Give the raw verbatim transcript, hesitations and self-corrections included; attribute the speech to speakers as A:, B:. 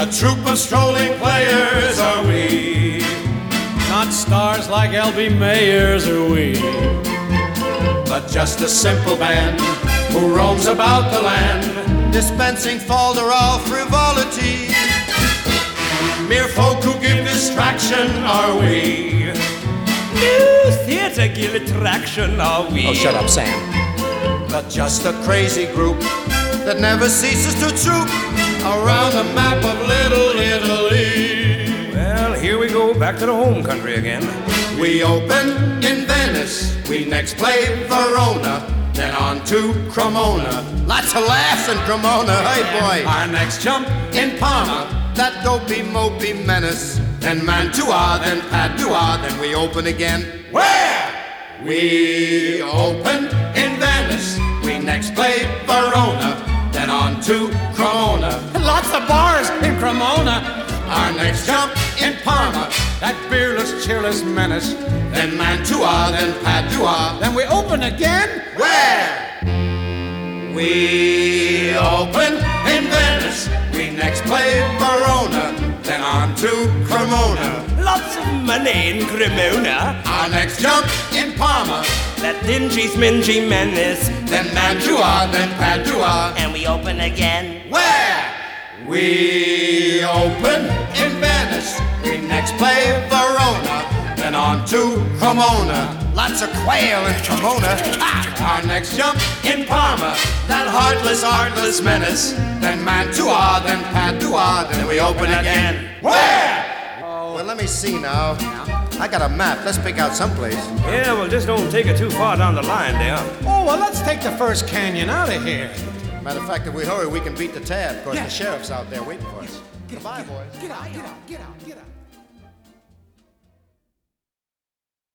A: A troupe of strolling players are we.
B: Not stars like L B Mayers are we,
A: but just a simple band who roams about the land, dispensing folderol frivolity. Mere folk who give distraction are we.
C: New theatre give attraction are we.
A: Oh, shut up, Sam. But just a crazy group that never ceases to troop around the map of Little Italy.
C: Well, here we go, back to the home country again.
A: We open in Venice, we next play Verona, then on to Cremona. Lots of laughs in Cremona, hey boy. Our next jump in Parma, that dopey mopey menace. Then Mantua, then Padua, then we open again. Where? We open in Venice, we next play Verona, then on to Cremona.
B: lots of bars in Cremona.
A: Our next jump in Parma,
B: That beerless, cheerless menace.
A: then Mantua, then Padua.
B: Then we open again.
A: Where? We open in Venice, we next play Verona, then on to Cremona.
C: Lots of money in Cremona.
A: Our next jump in Parma,
C: That dingy, smingy menace.
A: then Mantua, then Padua.
C: And we open again.
A: Where? We open in Venice, we next play Verona, then on to Cremona. Lots of quail in Cremona. Our next jump in Parma, that heartless, artless menace, then Mantua, then Padua, then we open again. Where? Well, let me see now. I got a map. Let's pick out someplace.
C: Yeah, well, just don't take it too far down the line there.
B: Oh, well, let's take the first canyon out of here.
A: Matter of fact, if we hurry, we can beat the tab. Of course,
B: Yeah.
A: the sheriff's out there waiting for us.
B: Get
A: Goodbye,
B: out,
A: boys.
B: Get out, get out, get out, get out.